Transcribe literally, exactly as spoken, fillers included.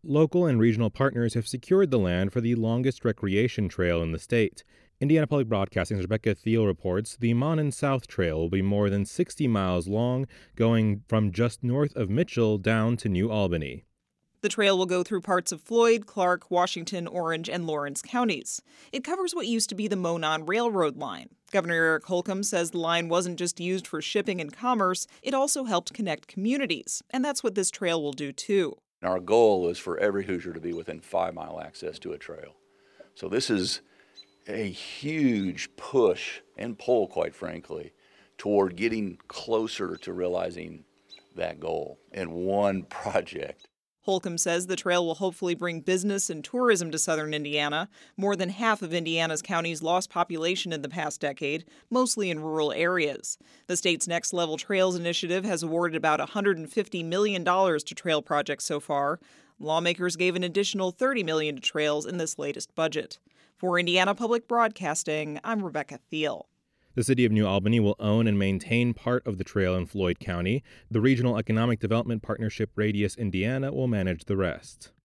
Local and regional partners have secured the land for the longest recreation trail in the state. Indiana Public Broadcasting's Rebecca Thiel reports the Monon South Trail will be more than sixty miles long, going from just north of Mitchell down to New Albany. The trail will go through parts of Floyd, Clark, Washington, Orange, and Lawrence counties. It covers what used to be the Monon Railroad line. Governor Eric Holcomb says the line wasn't just used for shipping and commerce, it also helped connect communities. And that's what this trail will do, too. Our goal is for every Hoosier to be within five-mile access to a trail. So this is a huge push and pull, quite frankly, toward getting closer to realizing that goal in one project. Holcomb says the trail will hopefully bring business and tourism to southern Indiana. More than half of Indiana's counties lost population in the past decade, mostly in rural areas. The state's Next Level Trails initiative has awarded about one hundred fifty million dollars to trail projects so far. Lawmakers gave an additional thirty million dollars to trails in this latest budget. For Indiana Public Broadcasting, I'm Rebecca Thiel. The city of New Albany will own and maintain part of the trail in Floyd County. The Regional Economic Development Partnership Radius Indiana will manage the rest.